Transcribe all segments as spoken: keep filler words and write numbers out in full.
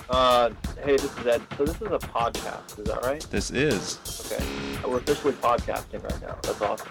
Uh, hey, this is Ed. So this is a podcast, is that right? This is. Okay. We're officially podcasting right now. That's awesome.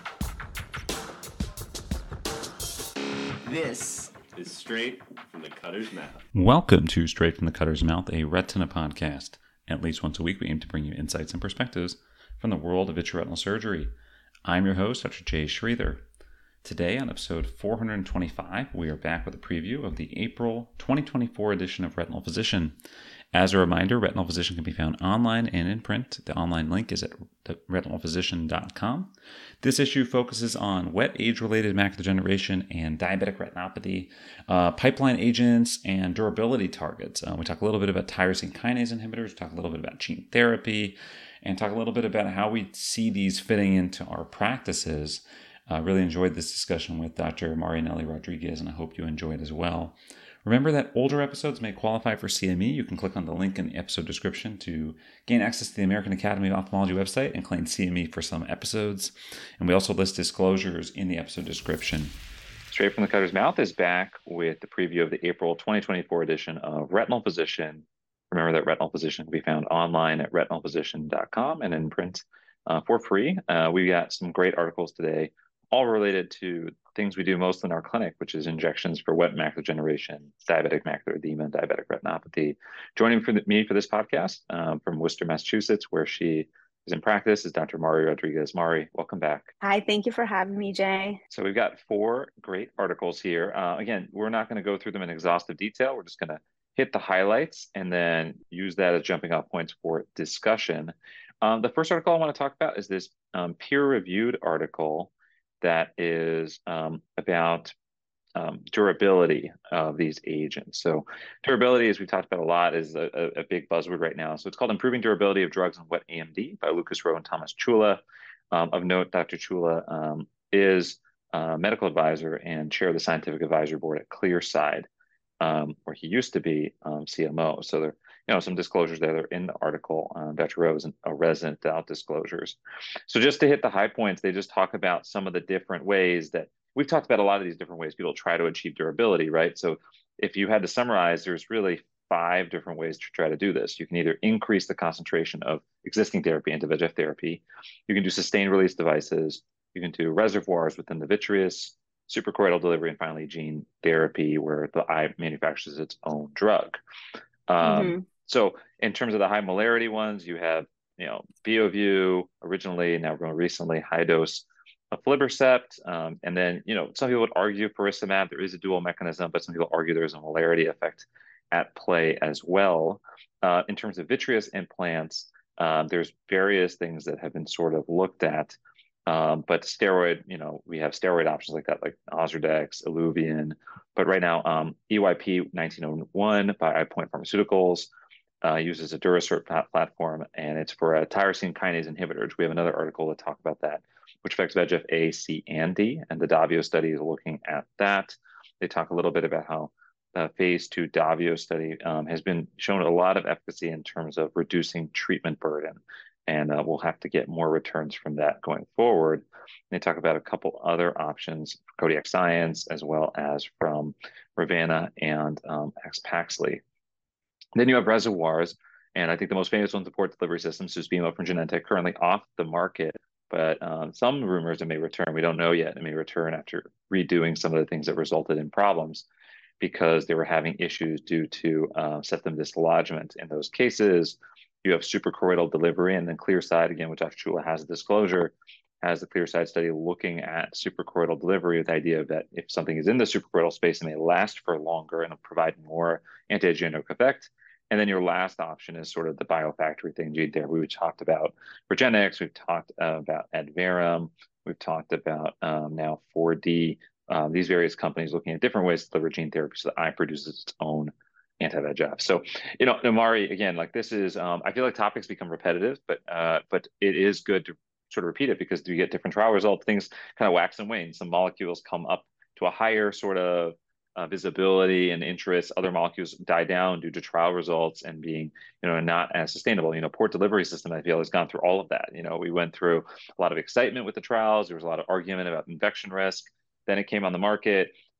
This is Straight from the Cutter's Mouth. Welcome to Straight from the Cutter's Mouth, a retina podcast. At least once a week, we aim to bring you insights and perspectives from the world of vitreoretinal surgery. I'm your host, Doctor Jay Schreither. Today, on episode four hundred twenty-five, we are back with a preview of the April twenty twenty-four edition of Retinal Physician. As a reminder, Retinal Physician can be found online and in print. The online link is at retinal physician dot com. This issue focuses on wet age-related macular degeneration and diabetic retinopathy, uh, pipeline agents, and durability targets. Uh, we talk a little bit about tyrosine kinase inhibitors, we talk a little bit about gene therapy, and talk a little bit about how we see these fitting into our practices. I uh, really enjoyed this discussion with Doctor Marianelli Rodriguez, and I hope you enjoy it as well. Remember that older episodes may qualify for C M E. You can click on the link in the episode description to gain access to the American Academy of Ophthalmology website and claim C M E for some episodes. And we also list disclosures in the episode description. Straight from the Cutter's Mouth is back with the preview of the April twenty twenty-four edition of Retinal Physician. Remember that Retinal Physician can be found online at retinal physician dot com and in print uh, for free. Uh, we got some great articles today, all related to things we do most in our clinic, which is injections for wet macular degeneration, diabetic macular edema, and diabetic retinopathy. Joining for the, me for this podcast um, from Worcester, Massachusetts, where she is in practice, is Doctor Mari Rodriguez. Mari, welcome back. Hi, thank you for having me, Jay. So we've got four great articles here. Uh, again, we're not going to go through them in exhaustive detail. We're just going to hit the highlights and then use that as jumping off points for discussion. Um, the first article I want to talk about is this um, peer-reviewed article that is um, about um, durability of these agents. So durability, as we've talked about a lot, is a, a, a big buzzword right now. So it's called Improving Durability of Drugs in Wet A M D by Lucas Rowe and Thomas Chula. Um, of note, Doctor Chula um, is a medical advisor and chair of the scientific advisory board at Clearside, um, where he used to be um, C M O. So there you know, some disclosures there. They're in the article. Um, Doctor Rowe is a resident without disclosures. So just to hit the high points, they just talk about some of the different ways that we've talked about a lot of these different ways people try to achieve durability, right? So if you had to summarize, there's really five different ways to try to do this. You can either increase the concentration of existing therapy, anti-V E G F therapy. You can do sustained release devices. You can do reservoirs within the vitreous, suprachoroidal delivery, and finally gene therapy, where the eye manufactures its own drug. Um, mm-hmm. So in terms of the high molarity ones, you have, you know, Beovu originally, now more recently, high dose aflibercept. Um, and then, you know, some people would argue faricimab, there is a dual mechanism, but some people argue there's a molarity effect at play as well. Uh, in terms of vitreous implants, um, there's various things that have been sort of looked at. Um, but steroid, you know, we have steroid options like that, like Ozurdex, Iluvien. But right now, um, E Y P nineteen oh one by EyePoint Pharmaceuticals uh, uses a Durasert platform, and it's for a tyrosine kinase inhibitor. We have another article to talk about that, which affects V E G F A, C, and D. And the DAVIO study is looking at that. They talk a little bit about how the phase two DAVIO study um, has been shown a lot of efficacy in terms of reducing treatment burden. And uh, we'll have to get more returns from that going forward. They talk about a couple other options, Kodiak Science, as well as from Ravana and um, Axpaxli. Then you have reservoirs, and I think the most famous one is the port delivery system, Susvimo from Genentech, currently off the market, but um, some rumors it may return. We don't know yet. It may return after redoing some of the things that resulted in problems because they were having issues due to uh, septum dislodgement. In those cases, you have suprachoroidal delivery, and then Clearside, again, which Doctor Chula has a disclosure, has the Clearside study looking at suprachoroidal delivery with the idea that if something is in the suprachoroidal space, it may last for longer and provide more anti-angiogenic effect. And then your last option is sort of the biofactory thing, gene therapy. We talked about Regenix, we've talked uh, about Adverum, we've talked about um, now four D, um, these various companies looking at different ways to deliver gene therapy so the eye produces its own anti-V E G F. So, you know, Mari, again, like this is, um, I feel like topics become repetitive, but uh, but it is good to sort of repeat it because you get different trial results, things kind of wax and wane. Some molecules come up to a higher sort of uh, visibility and interest. Other molecules die down due to trial results and being, you know, not as sustainable. You know, port delivery system, I feel, has gone through all of that. You know, we went through a lot of excitement with the trials. There was a lot of argument about infection risk. Then it came on the market.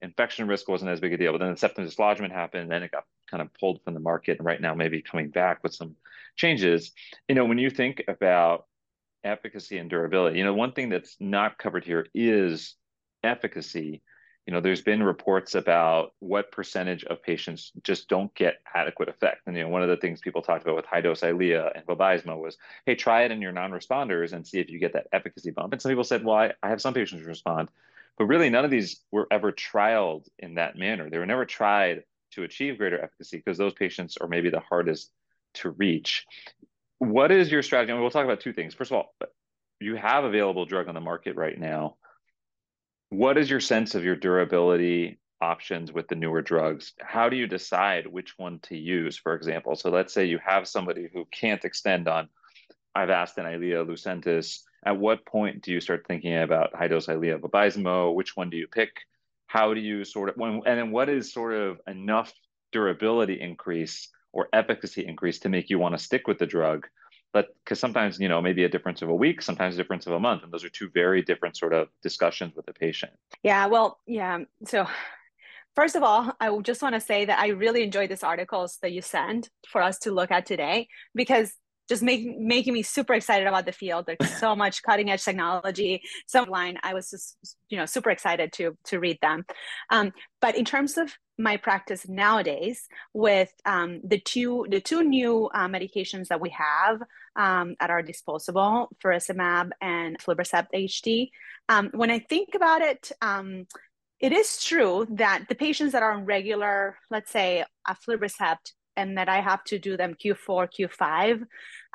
infection risk wasn't as big a deal. But then the septum dislodgement happened, and then it got kind of pulled from the market, and right now maybe coming back with some changes. You know, when you think about efficacy and durability, you know, one thing that's not covered here is efficacy. You know, there's been reports about what percentage of patients just don't get adequate effect. And, you know, one of the things people talked about with high dose Eylea and Vabysmo was, hey, try it in your non-responders and see if you get that efficacy bump. And some people said, well, I, I have some patients who respond, but really none of these were ever trialed in that manner. They were never tried to achieve greater efficacy because those patients are maybe the hardest to reach. What is your strategy? And we'll talk about two things. First of all, you have available drug on the market right now. What is your sense of your durability options with the newer drugs? How do you decide which one to use, for example? So let's say you have somebody who can't extend on Avastin, Eylea, Lucentis. At what point do you start thinking about high-dose Eylea, Vabysmo? Which one do you pick? How do you sort of, when, and then what is sort of enough durability increase or efficacy increase to make you want to stick with the drug? But because sometimes, you know, maybe a difference of a week, sometimes a difference of a month. And those are two very different sort of discussions with the patient. Yeah, well, yeah. So first of all, I just want to say that I really enjoyed these articles that you sent for us to look at today, because just make, making me super excited about the field. There's so much cutting edge technology. So line, I was just, you know, super excited to, to read them. Um, but in terms of my practice nowadays, with um, the two the two new uh, medications that we have um, at our disposal, faricimab and aflibercept H D, um, when I think about it, um, it is true that the patients that are on regular, let's say, aflibercept, and that I have to do them Q four, Q five,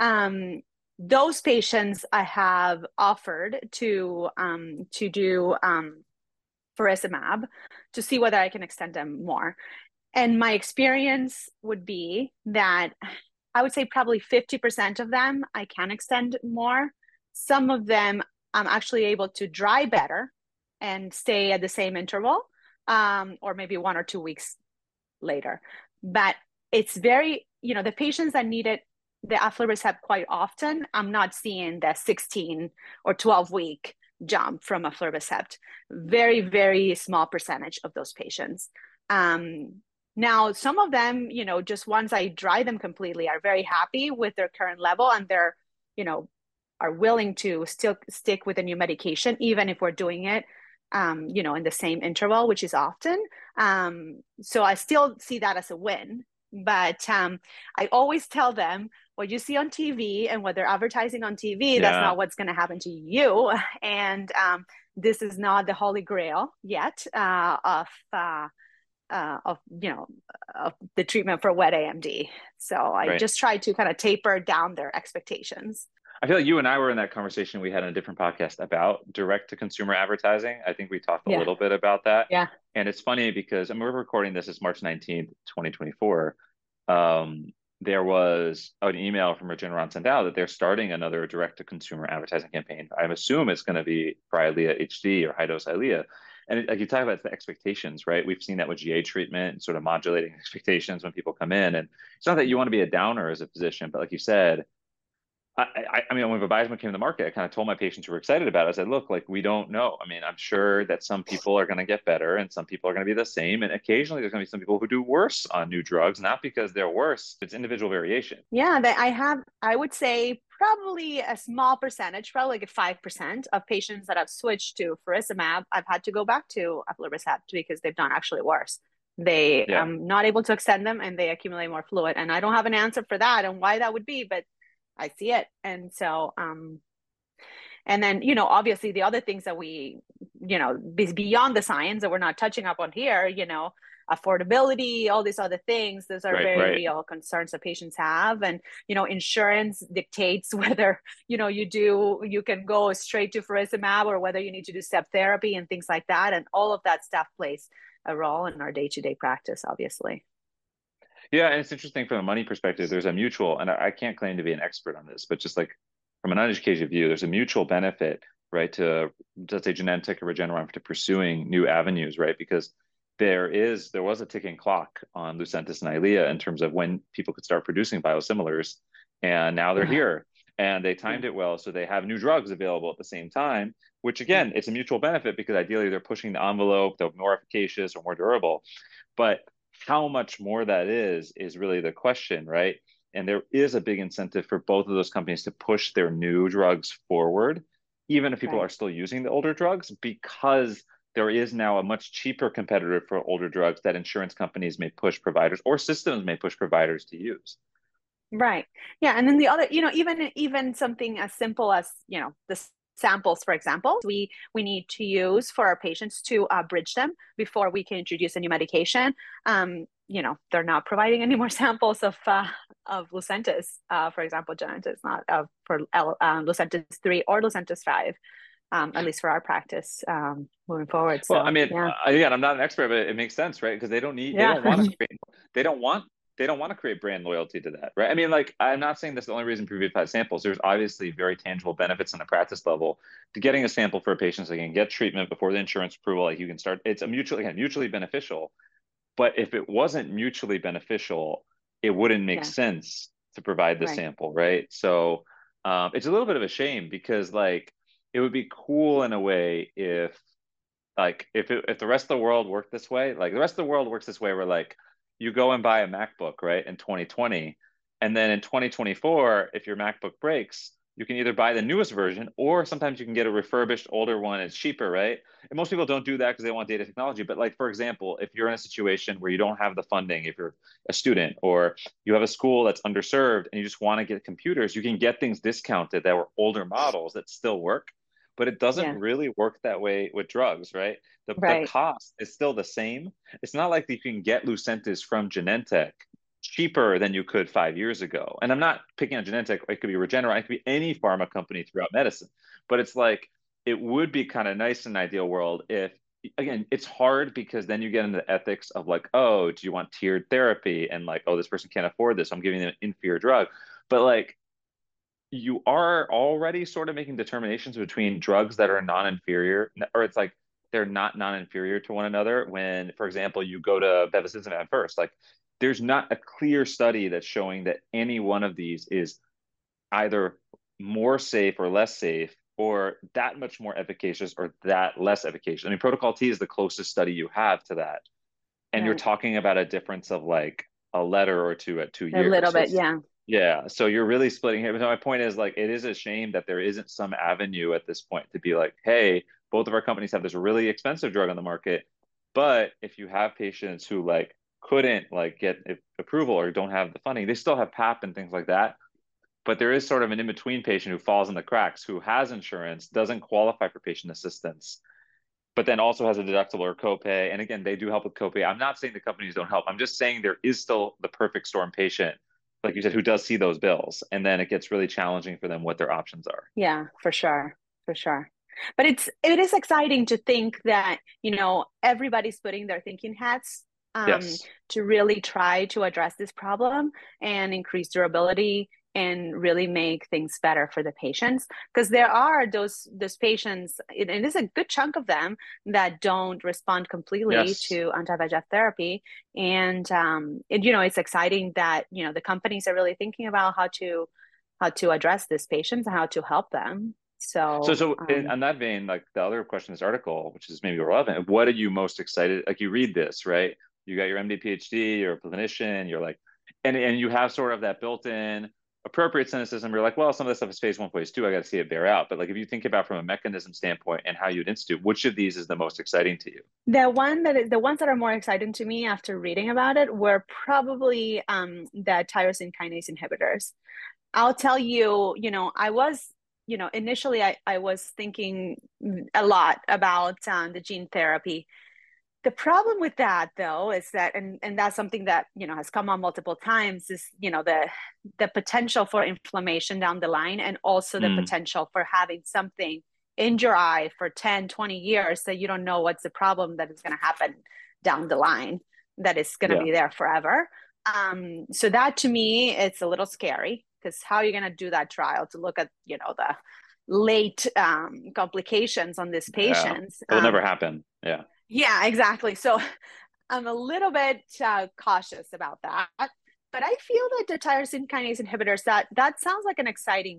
um, those patients I have offered to um, to do um, faricimab to see whether I can extend them more. And my experience would be that I would say probably fifty percent of them I can extend more. Some of them I'm actually able to dry better and stay at the same interval, um, or maybe one or two weeks later. But it's very, you know, the patients that need it, the aflibercept quite often, I'm not seeing the sixteen or twelve week jump from aflibercept. Very, very small percentage of those patients. Um, now, some of them, you know, just once I dry them completely, are very happy with their current level, and they're, you know, are willing to still stick with a new medication, even if we're doing it, um, you know, in the same interval, which is often. Um, so I still see that as a win. But um, I always tell them, what you see on T V and what they're advertising on T V, yeah, that's not what's going to happen to you. And um, this is not the holy grail yet uh, of, uh, uh, of, you know, of the treatment for wet A M D. So I right. just try to kind of taper down their expectations. I feel like you and I were in that conversation we had on a different podcast about direct to consumer advertising. I think we talked a yeah. little bit about that. Yeah. And it's funny because, and we're recording this is March nineteenth, twenty twenty-four. Um, there was an email from Regeneron sent out that they're starting another direct to consumer advertising campaign. I assume it's going to be for Eylea H D or high dose Eylea. And it, like you talk about the expectations, right? We've seen that with G A treatment and sort of modulating expectations when people come in. And it's not that you want to be a downer as a physician, but like you said, I, I, I mean, when Vabysmo came to the market, I kind of told my patients who were excited about it, I said, look, like, we don't know. I mean, I'm sure that some people are going to get better and some people are going to be the same. And occasionally there's going to be some people who do worse on new drugs, not because they're worse, it's individual variation. Yeah, that I have, I would say probably a small percentage, probably like five percent of patients that have switched to faricimab, I've had to go back to aflibercept because they've done actually worse. They yeah. um not able to extend them and they accumulate more fluid. And I don't have an answer for that and why that would be, but I see it. And so, um, and then, you know, obviously the other things that we, you know, beyond the science that we're not touching up on here, you know, affordability, all these other things, those are right, very right. real concerns that patients have. And, you know, insurance dictates whether, you know, you do, you can go straight to faricimab or whether you need to do step therapy and things like that. And all of that stuff plays a role in our day-to-day practice, obviously. Yeah, and it's interesting from a money perspective, there's a mutual, and I can't claim to be an expert on this, but just like from an uneducated view, there's a mutual benefit, right, to, let's say, Genentech or Regeneron to pursuing new avenues, right? Because there is, there was a ticking clock on Lucentis and Eylea in terms of when people could start producing biosimilars, and now they're here. and they timed it well. So they have new drugs available at the same time, which again, it's a mutual benefit because ideally they're pushing the envelope, they're more efficacious or more durable. But how much more that is, is really the question, right? And there is a big incentive for both of those companies to push their new drugs forward, even if people Right. are still using the older drugs, because there is now a much cheaper competitor for older drugs that insurance companies may push providers or systems may push providers to use. Right. Yeah. And then the other, you know, even even something as simple as, you know, the samples, for example, we we need to use for our patients to uh, bridge them before we can introduce a new medication. Um, you know, they're not providing any more samples of uh, of Lucentis, uh, for example, Genentech not uh, for L, um, Lucentis three or Lucentis five. Um, at least for our practice um, moving forward. So, Well, I mean, yeah, uh, again, I'm not an expert, but it makes sense, right? Because they don't need, they yeah, don't want to create, they don't want, they don't want to create brand loyalty to that, right? I mean, like, I'm not saying that's the only reason people have samples. There's obviously very tangible benefits on the practice level to getting a sample for a patient so they can get treatment before the insurance approval. Like you can start, it's a mutually, again, mutually beneficial. But if it wasn't mutually beneficial, it wouldn't make yeah, sense to provide the right, sample, right? So um, it's a little bit of a shame because like it would be cool in a way if like if it, if the rest of the world worked this way, like the rest of the world works this way, where like you go and buy a MacBook, right, in twenty twenty, and then in twenty twenty-four, if your MacBook breaks, you can either buy the newest version or sometimes you can get a refurbished older one. It's cheaper, right? And most people don't do that because they want data technology. But like for example, if you're in a situation where you don't have the funding, if you're a student or you have a school that's underserved and you just want to get computers, you can get things discounted that were older models that still work, but it doesn't yeah, really work that way with drugs, right? The, the right, cost is still the same. It's not like you can get Lucentis from Genentech cheaper than you could five years ago. And I'm not picking on Genentech. It could be Regeneron. It could be any pharma company throughout medicine. But it's like, it would be kind of nice in an ideal world if, again, it's hard because then you get into the ethics of like, oh, do you want tiered therapy? And like, oh, this person can't afford this, so I'm giving them an inferior drug. But like, you are already sort of making determinations between drugs that are non-inferior, or it's like they're not non-inferior to one another. When, for example, you go to bevacizumab first, like there's not a clear study that's showing that any one of these is either more safe or less safe, or that much more efficacious or that less efficacious. I mean, Protocol T is the closest study you have to that, and you're right. talking about a difference of like a letter or two at two A years. little So bit, it's yeah, yeah, so you're really splitting here. But my point is like it is a shame that there isn't some avenue at this point to be like, hey, both of our companies have this really expensive drug on the market, but if you have patients who like couldn't like get approval or don't have the funding, they still have P A P and things like that. But there is sort of an in-between patient who falls in the cracks, who has insurance, doesn't qualify for patient assistance, but then also has a deductible or copay. And again, they do help with copay. I'm not saying the companies don't help. I'm just saying there is still the perfect storm patient, like you said, who does see those bills. And then it gets really challenging for them what their options are. yeah, for sure, for sure. But it's it is exciting to think that, you know, everybody's putting their thinking hats um, Yes. to really try to address this problem and increase durability and really make things better for the patients. Because there are those those patients, and it is a good chunk of them that don't respond completely Yes. to anti-V E G F therapy. And um, it, you know, it's exciting that, you know, the companies are really thinking about how to how to address these patients and how to help them. So, So, so in, um, on that vein, like the other question in this article, which is maybe relevant, what are you most excited? Like you read this, right? You got your M D, PhD, you're a clinician, you're like, and, and you have sort of that built-in appropriate cynicism. You're like, well, some of this stuff is phase one, phase two. I got to see it bear out. But like, if you think about from a mechanism standpoint and how you'd institute, which of these is the most exciting to you? the one that is, the ones that are more exciting to me after reading about it were probably um, the tyrosine kinase inhibitors. I'll tell you, you know, I was, you know, initially I, I was thinking a lot about um, the gene therapy. The problem with that though is that, and, and that's something that, you know, has come on multiple times is, you know, the, the potential for inflammation down the line, and also the Mm, potential for having something in your eye for ten, twenty years that you don't know what's the problem that is going to happen down the line, that is going to yeah. be there forever. Um, so that to me, it's a little scary, because how are you going to do that trial to look at, you know, the late um, complications on these Yeah. patients? It'll never Um, happen. Yeah. yeah, exactly. So I'm a little bit uh, cautious about that. But I feel that the tyrosine kinase inhibitors, that that sounds like an exciting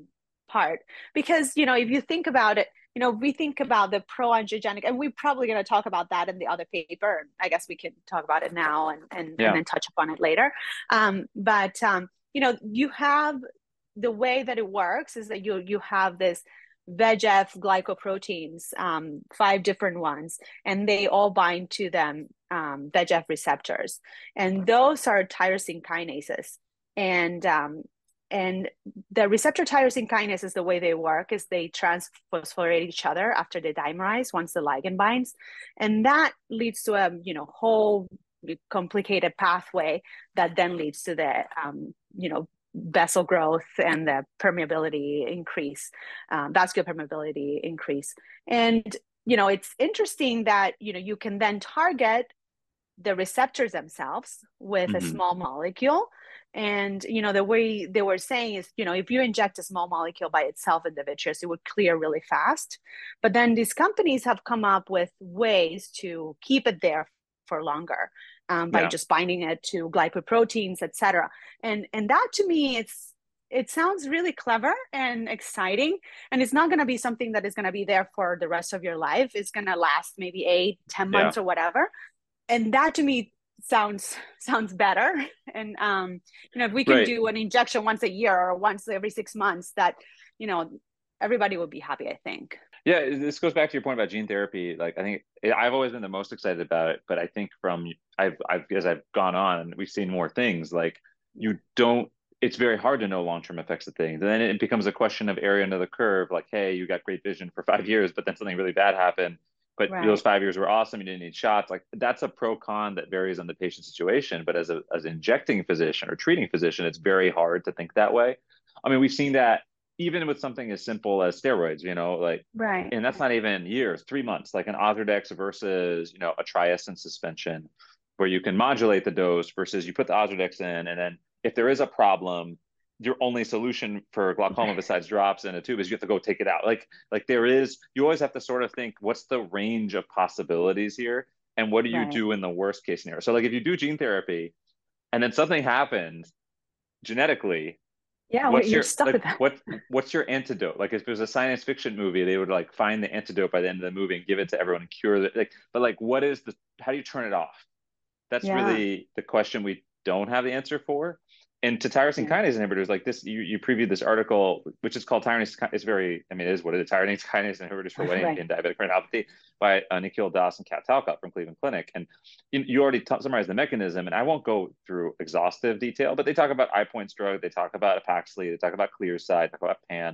part. Because, you know, if you think about it, you know, we think about the pro-angiogenic, and we're probably going to talk about that in the other paper. I guess we can talk about it now and, and, Yeah. and then touch upon it later. Um, but, um, you know, you have the way that it works is that you you have this V E G F glycoproteins, um, five different ones, and they all bind to them um, V E G F receptors. And those are tyrosine kinases. And um, and the receptor tyrosine kinases, the way they work is they transphosphorate each other after they dimerize once the ligand binds. And that leads to a you know whole complicated pathway that then leads to the um, you know vessel growth and the permeability increase, um, vascular permeability increase. And you know it's interesting that you know you can then target the receptors themselves with mm-hmm. a small molecule. And, you know, the way they were saying is, you know, if you inject a small molecule by itself in the vitreous, it would clear really fast. But then these companies have come up with ways to keep it there for longer um, by yeah. just binding it to glycoproteins, et cetera. And, and that to me, it's, it sounds really clever and exciting. And it's not going to be something that is going to be there for the rest of your life. It's going to last maybe eight, ten months yeah. or whatever. And that to me sounds sounds better. And um, you know, if we can right. do an injection once a year or once every six months, that you know, everybody would be happy, I think. Yeah, this goes back to your point about gene therapy. Like, I think I've always been the most excited about it, but I think from I've I've as I've gone on, we've seen more things. Like, you don't. It's very hard to know long-term effects of things. And then it becomes a question of area under the curve. Like, hey, you got great vision for five years, but then something really bad happened. But right. those five years were awesome. You didn't need shots. Like, that's a pro con that varies on the patient situation. But as a as an injecting physician or treating physician, it's very hard to think that way. I mean, we've seen that even with something as simple as steroids, you know, like, right. and that's not even years, three months, like an Ozurdex versus, you know, a Triesence suspension, where you can modulate the dose versus you put the Ozurdex in. And then if there is a problem, your only solution for glaucoma besides drops in a tube is you have to go take it out. Like, like there is, you always have to sort of think, what's the range of possibilities here? And what do you right. do in the worst case scenario? So like, if you do gene therapy and then something happens genetically, yeah, what's you're your, stuck like, with that. What, what's your antidote? Like, if it was a science fiction movie, they would like find the antidote by the end of the movie and give it to everyone and cure it. Like, but like, what is the, how do you turn it off? That's yeah. really the question we don't have the answer for. And to tyrosine kinase inhibitors, like this, you, you previewed this article, which is called tyrosine. It's very, I mean, it is what it is. Tyrosine kinase inhibitors for wet right. and diabetic retinopathy by uh, Nikhil Das and Kat Talcott from Cleveland Clinic. And you, you already t- summarized the mechanism, and I won't go through exhaustive detail, but they talk about iPoint's drug, they talk about Apaxli, they talk about Clearside, talk about Pan.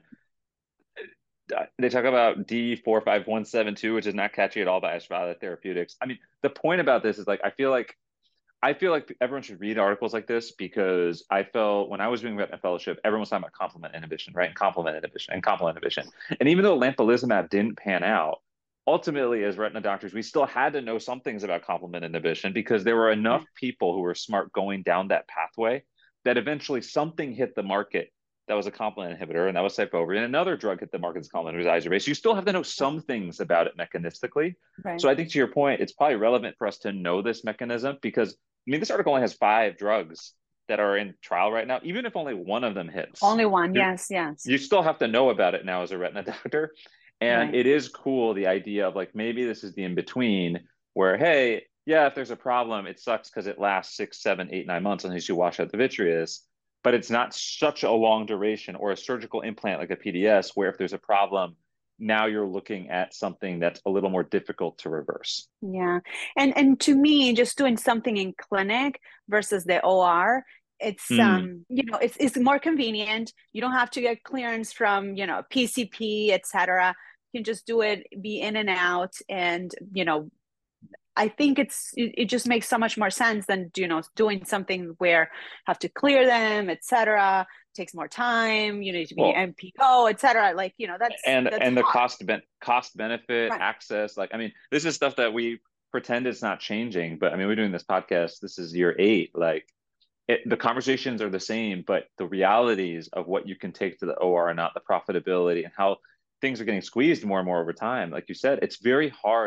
They talk about D four five one seven two, which is not catchy at all by Ashwada Therapeutics. I mean, the point about this is like, I feel like I feel like everyone should read articles like this, because I felt when I was doing retina fellowship, everyone was talking about complement inhibition, right? And complement inhibition and complement inhibition. And even though lampalizumab didn't pan out, ultimately as retina doctors, we still had to know some things about complement inhibition, because there were enough people who were smart going down that pathway that eventually something hit the market that was a complement inhibitor, and that was Syfovre, and another drug hit the market that's complement inhibitor, Izervay. So you still have to know some things about it mechanistically. Right. So I think to your point, it's probably relevant for us to know this mechanism, because I mean, this article only has five drugs that are in trial right now. Even if only one of them hits, only one, you, yes, yes. You still have to know about it now as a retina doctor. And right. it is cool, the idea of like, maybe this is the in-between where, hey, yeah, if there's a problem, it sucks because it lasts six, seven, eight, nine months until you wash out the vitreous. But it's not such a long duration, or a surgical implant like a P D S, where if there's a problem, now you're looking at something that's a little more difficult to reverse. Yeah. And and to me, just doing something in clinic versus the O R, it's mm. um, you know, it's it's more convenient. You don't have to get clearance from, you know, P C P, et cetera. You can just do it, be in and out. And, you know, I think it's it, it just makes so much more sense than, you know, doing something where have to clear them, et cetera. Takes more time, you need to be well, M P O, et cetera. Like, you know, that's and that's and the hard. cost ben- cost benefit right. access. Like, I mean, this is stuff that we pretend it's not changing, but I mean, we're doing this podcast. This is year eight. Like, it, the conversations are the same, but the realities of what you can take to the O R and not, the profitability and how things are getting squeezed more and more over time. Like you said, it's very hard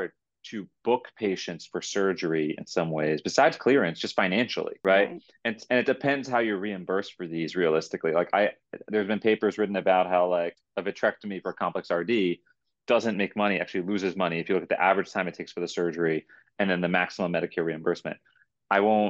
to book patients for surgery in some ways, besides clearance, just financially, right? Right. And and it depends how you're reimbursed for these realistically. Like I, there's been papers written about how like a vitrectomy for complex R D doesn't make money, actually loses money if you look at the average time it takes for the surgery and then the maximum Medicare reimbursement. I won't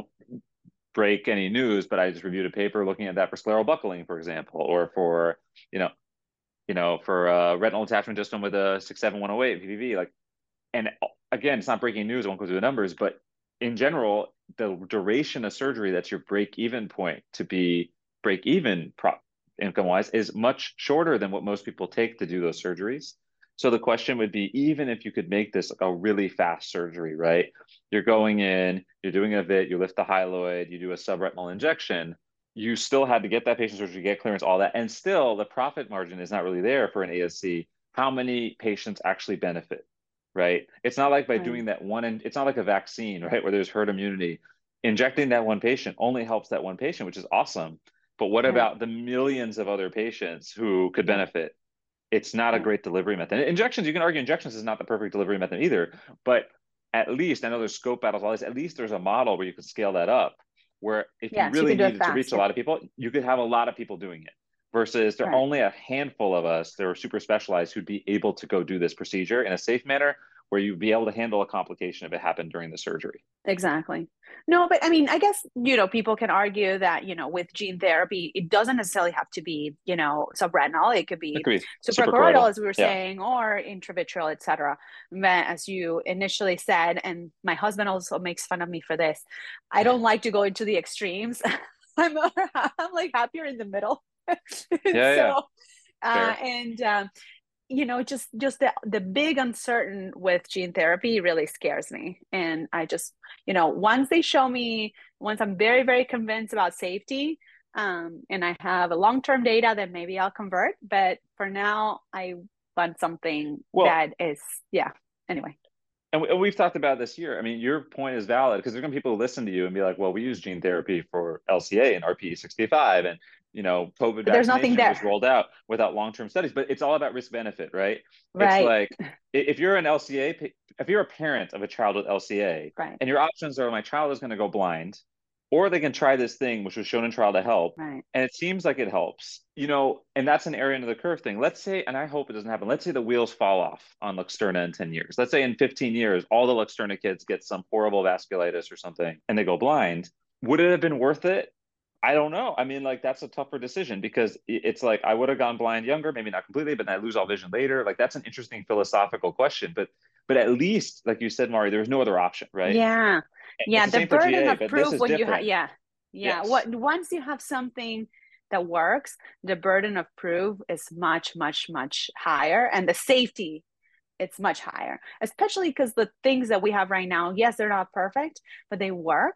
break any news, but I just reviewed a paper looking at that for scleral buckling, for example, or for, you know, you know, for uh, retinal detachment just with a six seven one oh eight P P V. Like, and again, it's not breaking news. I won't go through the numbers, but in general, the duration of surgery that's your break-even point to be break-even pro- income-wise is much shorter than what most people take to do those surgeries. So the question would be, even if you could make this a really fast surgery, right? You're going in, you're doing a vit, you lift the hyaloid, you do a subretinal injection, you still had to get that patient surgery, get clearance, all that, and still the profit margin is not really there for an A S C. How many patients actually benefit, right? It's not like by Right. doing that one, and it's not like a vaccine, right, where there's herd immunity. Injecting that one patient only helps that one patient, which is awesome. But what Right. about the millions of other patients who could Yeah. benefit? It's not a Right. great delivery method. Injections, you can argue injections is not the perfect delivery method either, but at least, I know there's scope battles, all this, at least there's a model where you could scale that up, where if you Yes, you really can do it needed to reach fast. a Yeah. lot of people, you could have a lot of people doing it. Versus there are Right. only a handful of us that are super specialized who'd be able to go do this procedure in a safe manner where you'd be able to handle a complication if it happened during the surgery. Exactly. No, but I mean, I guess, you know, people can argue that, you know, with gene therapy, it doesn't necessarily have to be, you know, subretinal. It could be Agreed. suprachoroidal, Suprachoroidal. as we were Yeah. saying, or intravitreal, et cetera. But as you initially said, and my husband also makes fun of me for this, I don't like to go into the extremes. I'm, I'm like happier in the middle. Yeah, yeah. So, uh, Fair. and, um, you know, just just the the big uncertain with gene therapy really scares me. And I just, you know, once they show me, once I'm very, very convinced about safety, um, and I have a long-term data, then maybe I'll convert. But for now, I want something Well, that is, yeah. Anyway. and, we, and we've talked about this here. I mean, your point is valid because there's going to be people who listen to you and be like, well, we use gene therapy for L C A and R P E sixty-five, and you know, COVID But there's nothing vaccination was there. rolled out without long-term studies. But it's all about risk benefit, right? It's Right. like i- if you're an L C A, pa- if you're a parent of a child with L C A, Right. and your options are my child is going to go blind, or they can try this thing which was shown in trial to help, Right. and it seems like it helps, you know, and that's an area under the curve thing. Let's say, and I hope it doesn't happen, let's say the wheels fall off on Luxturna in ten years. Let's say in fifteen years, all the Luxturna kids get some horrible vasculitis or something and they go blind. Would it have been worth it? I don't know. I mean, like, that's a tougher decision because it's like I would have gone blind younger, maybe not completely, but then I lose all vision later. Like, that's an interesting philosophical question. But but at least, like you said, Mari, there was no other option, right? Yeah. Yeah. It's the The same for burden G A, of but this proof is when you have, different. yeah. Yeah. Yes. What once you have something that works, the burden of proof is much, much, much higher. And the safety, it's much higher, especially because the things that we have right now, yes, they're not perfect, but they work.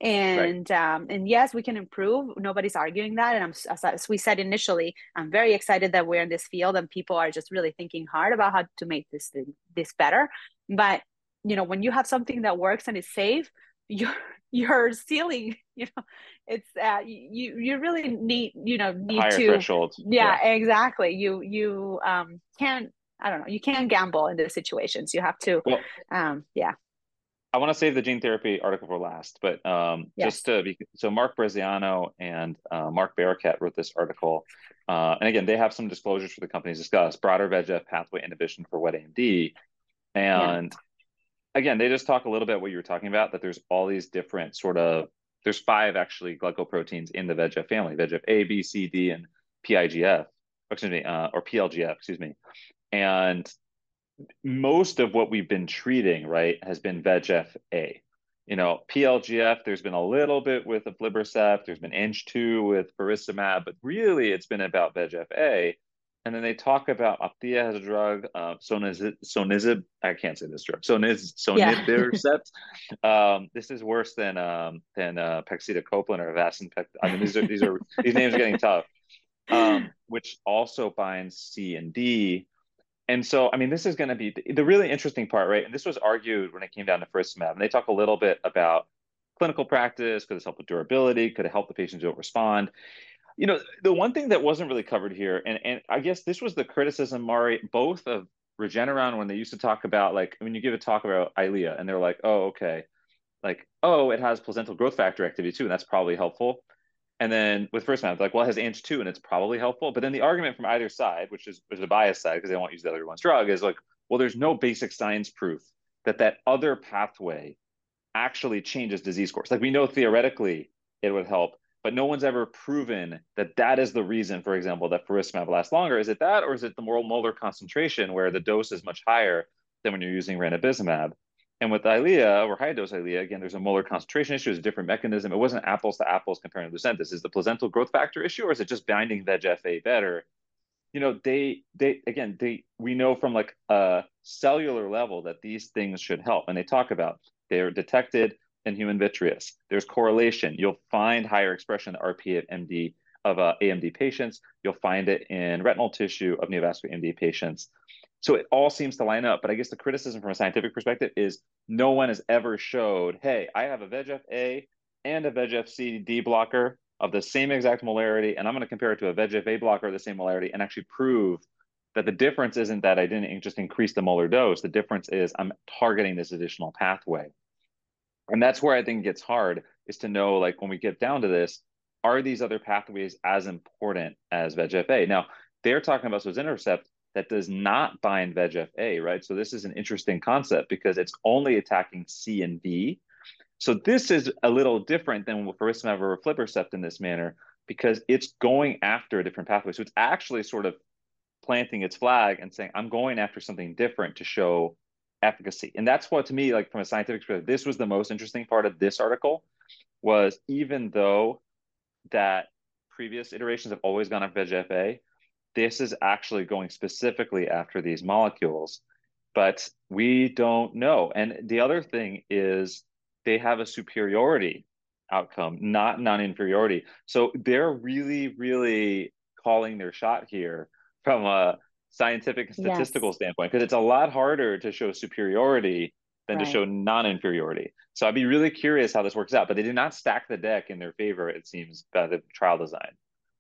And Right. um, and yes, we can improve. Nobody's arguing that. And I'm, as, as we said initially, I'm very excited that we're in this field and people are just really thinking hard about how to make this thing, this better. But you know, when you have something that works and is safe, you're you're ceiling. You know, it's uh, you you really need you know need Higher to threshold. yeah, Yeah. exactly. You you um can't I don't know. You can't gamble in those situations. You have to, Well, um, yeah. I want to save the gene therapy article for last, but um, Yes. just to be so Mark Breziano and uh, Mark Barakat wrote this article. Uh, and again, they have some disclosures for the companies discussed, broader V E G F pathway inhibition for wet A M D. And yeah. again, they just talk a little bit what you were talking about, that there's all these different sort of, there's five actually glycoproteins in the V E G F family, V E G F A, B, C, D, and P I G F, excuse me, uh, or P L G F, excuse me. And most of what we've been treating, right, has been V E G F A. You know, P L G F, there's been a little bit with aflibercept, there's been A N G two with faricimab, but really it's been about V E G F A. And then they talk about Opthea has a drug, uh, sonizib, sonizib, I can't say this drug, soniz, sonibiresept. Yeah. um, this is worse than um, than uh, pegcetacoplan or Avastin. I mean, these are these are these names are getting tough. Um, which also binds C and D. And so, I mean, this is going to be the, the really interesting part, right? And this was argued when it came down to faricimab. And they talk a little bit about clinical practice. Could this help with durability? Could it help the patients who don't respond? You know, the one thing that wasn't really covered here, and, and I guess this was the criticism, Mari, both of Regeneron, when they used to talk about, like, when you give a talk about Eylea and they're like, oh, okay, like, oh, it has placental growth factor activity too, and that's probably helpful. And then with Faricimab, like, well, it has A N G two and it's probably helpful. But then the argument from either side, which is, which is a biased side because they won't use the other one's drug, is like, well, there's no basic science proof that that other pathway actually changes disease course. Like, we know theoretically it would help, but no one's ever proven that that is the reason, for example, that Faricimab lasts longer. Is it that, or is it the moral molar concentration where the dose is much higher than when you're using ranibizumab? And with Eylea, or high dose Eylea, again, there's a molar concentration issue, it's a different mechanism. It wasn't apples to apples comparing to Lucentis. Is the placental growth factor issue, or is it just binding V E G F A better? You know, they, they again, they we know from like a cellular level that these things should help. And they talk about they're detected in human vitreous. There's correlation. You'll find higher expression of R P of M D of uh, A M D patients. You'll find it in retinal tissue of neovascular A M D patients. So it all seems to line up. But I guess the criticism from a scientific perspective is no one has ever showed, hey, I have a V E G F A and a V E G F C D blocker of the same exact molarity, and I'm going to compare it to a V E G F A blocker of the same molarity and actually prove that the difference isn't that I didn't just increase the molar dose. The difference is I'm targeting this additional pathway. And that's where I think it gets hard, is to know, like, when we get down to this, are these other pathways as important as V E G F A? Now, they're talking about sozinibercept that does not bind V E G F A, right? So this is an interesting concept because it's only attacking C and D. So this is a little different than with faricimab or aflibercept in this manner, because it's going after a different pathway. So it's actually sort of planting its flag and saying, I'm going after something different to show efficacy. And that's what, to me, like from a scientific perspective, this was the most interesting part of this article, was even though that previous iterations have always gone after V E G F A, this is actually going specifically after these molecules, but we don't know. And the other thing is they have a superiority outcome, not non-inferiority. So they're really, really calling their shot here from a scientific and statistical Yes. standpoint, because it's a lot harder to show superiority than Right. to show non-inferiority. So I'd be really curious how this works out, but they did not stack the deck in their favor, it seems, by the trial design.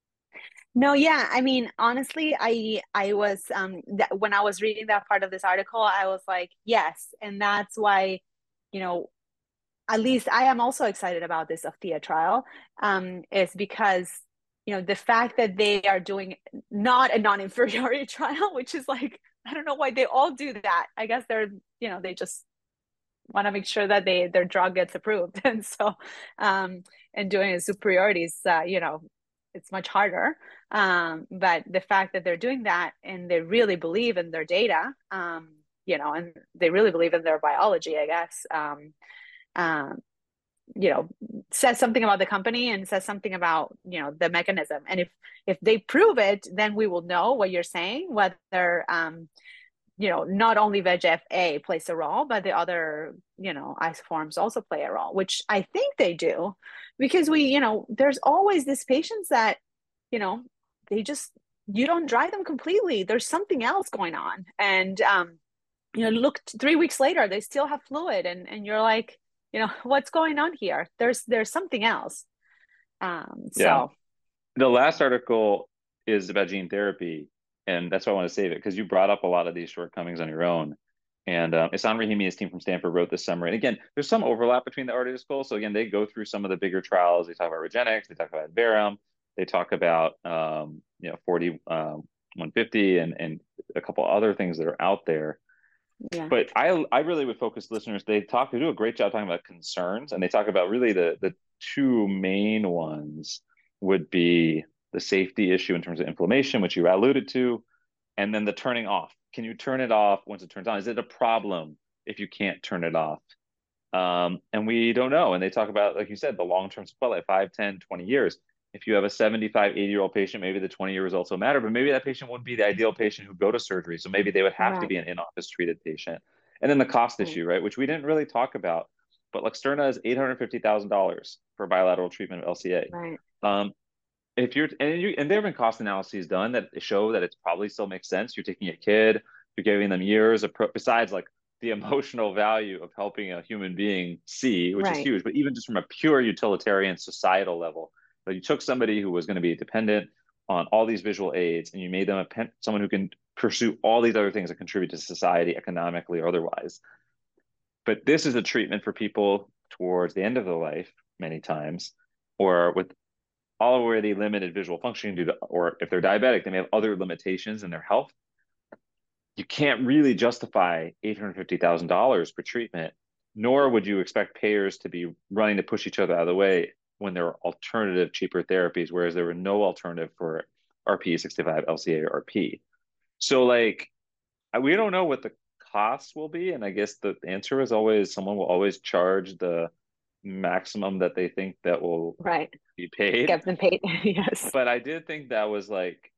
No, yeah. I mean, honestly, I I was um that when I was reading that part of this article, I was like, yes, and that's why, you know, at least I am also excited about this Opthea trial, um, is because, you know, the fact that they are doing not a non-inferiority trial, which is like, I don't know why they all do that. I guess they're, you know, they just want to make sure that they their drug gets approved, and so um, and doing a superiority is, uh, you know, it's much harder. Um, but the fact that they're doing that and they really believe in their data, um, you know, and they really believe in their biology, I guess, um, um, you know, says something about the company and says something about, you know, the mechanism. And if if they prove it, then we will know what you're saying, whether um, you know, not only V E G F A plays a role, but the other, you know, isoforms also play a role, which I think they do, because we, you know, there's always these patients that, you know, they just, you don't dry them completely. There's something else going on. And, um, you know, look, three weeks later, they still have fluid, and, and you're like, you know, what's going on here? There's, there's something else. Um, so. Yeah. The last article is about gene therapy, and that's why I want to save it, because you brought up a lot of these shortcomings on your own. And uh, Ihsan Rahimi's team from Stanford wrote this summary. And again, there's some overlap between the articles. So again, they go through some of the bigger trials. They talk about Regenix, they talk about Adverum, they talk about um, you know, forty, um, one fifty, and and a couple other things that are out there. Yeah. But I I really would focus listeners. They talk, they do a great job talking about concerns, and they talk about really the the two main ones would be the safety issue in terms of inflammation, which you alluded to, and then the turning off. Can you turn it off once it turns on? Is it a problem if you can't turn it off? Um, and we don't know. And they talk about, like you said, the long-term sequelae, five, ten, twenty years. If you have a seventy-five, eighty-year-old patient, maybe the twenty-year results will matter, but maybe that patient wouldn't be the ideal patient who go to surgery. So maybe they would have Right. to be an in-office treated patient. And then the cost Right. issue, right, which we didn't really talk about, but Luxturna is eight hundred fifty thousand dollars for bilateral treatment of L C A. Right. Um, if you're and you and there have been cost analyses done that show that it probably still makes sense. You're taking a kid, you're giving them years of pro, besides like the emotional value of helping a human being see, which is Right. huge, but even just from a pure utilitarian societal level, that you took somebody who was going to be dependent on all these visual aids and you made them a pen, someone who can pursue all these other things that contribute to society economically or otherwise. But this is a treatment for people towards the end of their life, many times, or with already limited visual functioning due to, or if they're diabetic, they may have other limitations in their health. You can't really justify eight hundred fifty thousand dollars for treatment, nor would you expect payers to be running to push each other out of the way when there are alternative, cheaper therapies, whereas there were no alternative for R P E sixty-five, L C A, or R P. So like, we don't know what the costs will be. And I guess the answer is always, someone will always charge the maximum that they think that will right. be paid. Get them paid, yes. But I did think that was like,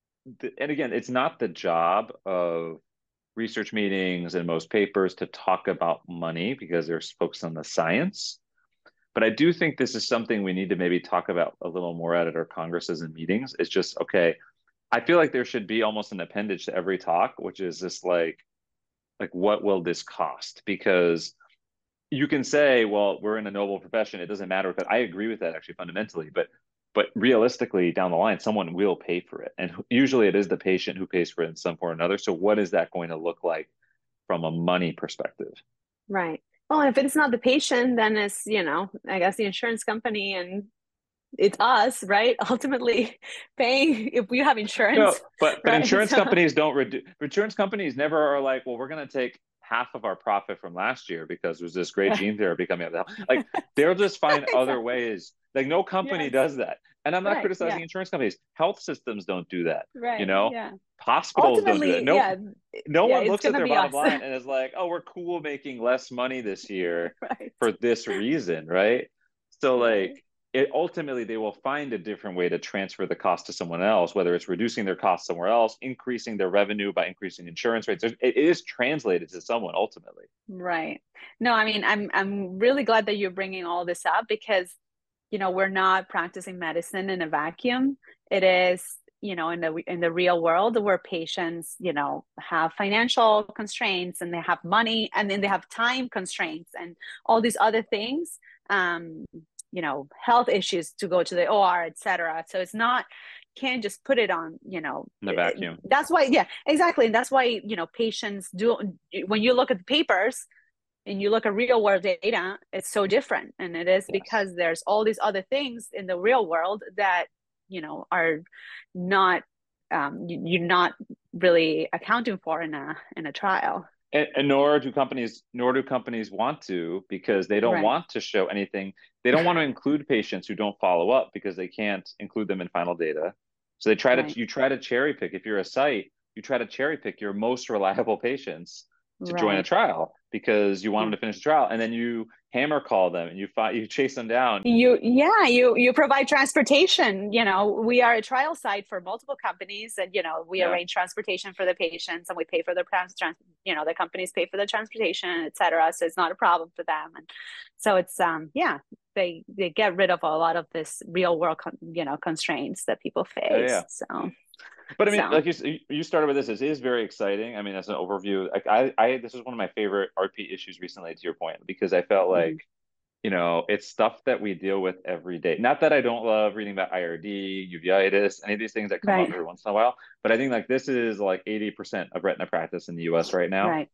and again, it's not the job of research meetings and most papers to talk about money because they're focused on the science. But I do think this is something we need to maybe talk about a little more at our congresses and meetings. It's just, okay, I feel like there should be almost an appendage to every talk, which is just like, like, what will this cost? Because you can say, well, we're in a noble profession, it doesn't matter. But I agree with that actually fundamentally, but but realistically down the line, someone will pay for it. And usually it is the patient who pays for it in some form or another. So what is that going to look like from a money perspective? Right. Well, if it's not the patient, then it's, you know, I guess the insurance company and it's us, right? Ultimately paying if we have insurance. No, but but right? insurance so, companies don't reduce. Insurance companies never are like, well, we're going to take half of our profit from last year because there's this great right. gene therapy coming out. Like they'll just find exactly. other ways. Like no company yes. does that. And I'm not right. criticizing yeah. insurance companies. Health systems don't do that. Right. You know, yeah. hospitals Ultimately, don't do that. No, yeah. no yeah, one looks at their be bottom us. line and is like, oh, we're cool making less money this year right. for this reason, right? So right. like, it ultimately they will find a different way to transfer the cost to someone else, whether it's reducing their costs somewhere else, increasing their revenue by increasing insurance rates. It, it is translated to someone ultimately. Right. No, I mean, I'm I'm really glad that you're bringing all this up because, you know, we're not practicing medicine in a vacuum. It is, you know, in the in the real world where patients, you know, have financial constraints and they have money and then they have time constraints and all these other things. Um, you know, health issues to go to the O R, et cetera. So it's not, can't just put it on, you know, in the vacuum. That's why, yeah, exactly. And that's why, you know, patients do, when you look at the papers and you look at real world data, it's so different. And it is yes. because there's all these other things in the real world that, you know, are not, um, you're not really accounting for in a, in a trial. And, and nor do companies, nor do companies want to, because they don't right. want to show anything. They don't want to include patients who don't follow up because they can't include them in final data. So they try right. to, you try to cherry pick. If you're a site, you try to cherry pick your most reliable patients to right. join a trial because you want yeah. them to finish the trial, and then you hammer call them and you find you chase them down. You yeah, you you provide transportation. You know, we are a trial site for multiple companies, and you know we yeah. arrange transportation for the patients, and we pay for the trans. You know, the companies pay for the transportation, et cetera. So it's not a problem for them, and so it's um yeah, they they get rid of a lot of this real world con- you know constraints that people face. Yeah, yeah. So. But I mean, so. like you, you started with this, it is very exciting. I mean, as an overview, like I, I, this is one of my favorite R P issues recently, to your point, because I felt like, mm-hmm. you know, it's stuff that we deal with every day. Not that I don't love reading about I R D, uveitis, any of these things that come right. up every once in a while, but I think like this is like eighty percent of retina practice in the U S right now. Right.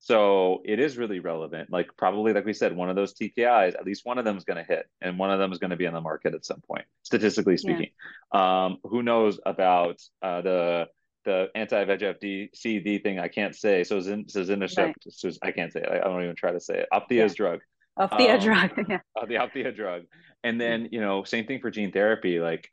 So it is really relevant. Like probably, like we said, one of those T K Is, at least one of them is going to hit, and one of them is going to be on the market at some point, statistically speaking. Yeah. Um, who knows about uh, the the anti-V E G F D C D thing? I can't say. So Zin, right. so I can't say it. I don't even try to say it. Opthea's yeah. drug. Opthea um, drug. Yeah. Uh, the Opthea drug. And then, you know, same thing for gene therapy. Like,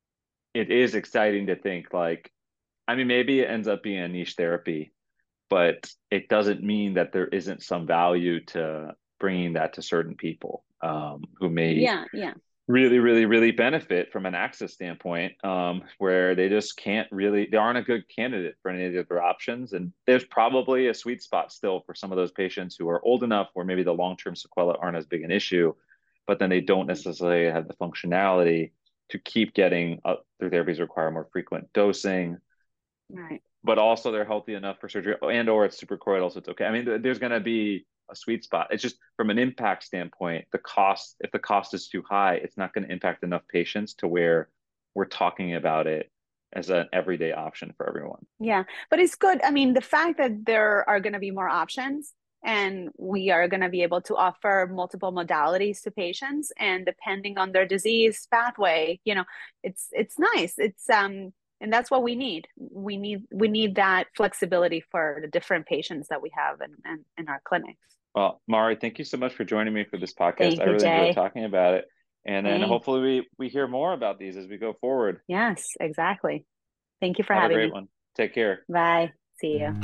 it is exciting to think like, I mean, maybe it ends up being a niche therapy, but it doesn't mean that there isn't some value to bringing that to certain people um, who may yeah, yeah. really, really, really benefit from an access standpoint, um, where they just can't really, they aren't a good candidate for any of the other options. And there's probably a sweet spot still for some of those patients who are old enough where maybe the long-term sequelae aren't as big an issue, but then they don't necessarily have the functionality to keep getting, uh, their therapies require more frequent dosing. Right. But also they're healthy enough for surgery, and or it's suprachoroidal, so it's okay. I mean, there's going to be a sweet spot. It's just from an impact standpoint, the cost, if the cost is too high, it's not going to impact enough patients to where we're talking about it as an everyday option for everyone. Yeah, but it's good. I mean, the fact that there are going to be more options and we are going to be able to offer multiple modalities to patients, and depending on their disease pathway, you know, it's it's nice. It's um and that's what we need. We need we need that flexibility for the different patients that we have in, in, in our clinics. Well, Mari, thank you so much for joining me for this podcast. Thank I you, really Jay. enjoyed talking about it. And then Thanks. hopefully we, we hear more about these as we go forward. Yes, exactly. Thank you for Have having a great me. one. Take care. Bye. See you.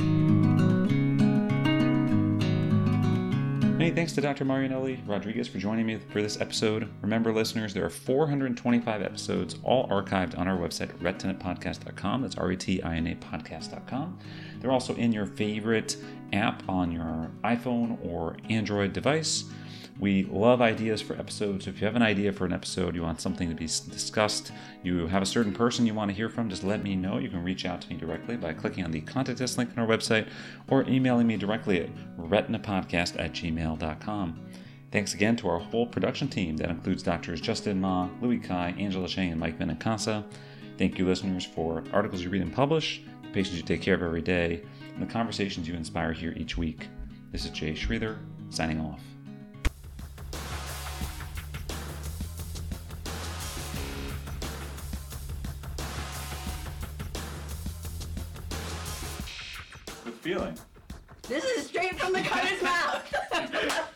Many thanks to Doctor Marianelli Rodriguez for joining me for this episode. Remember, listeners, there are four hundred twenty-five episodes, all archived on our website, retina podcast dot com. That's R E T I N A podcast dot com. They're also in your favorite app on your iPhone or Android device. We love ideas for episodes. If you have an idea for an episode, you want something to be discussed, you have a certain person you want to hear from, just let me know. You can reach out to me directly by clicking on the contact us link on our website or emailing me directly at retina podcast at gmail dot com. Thanks again to our whole production team. That includes Doctors Justin Ma, Louis Kai, Angela Chang, and Mike Benincasa. Thank you, listeners, for articles you read and publish, the patients you take care of every day, and the conversations you inspire here each week. This is Jay Sridhar, signing off. Good feeling. This is straight from the cutter's mouth.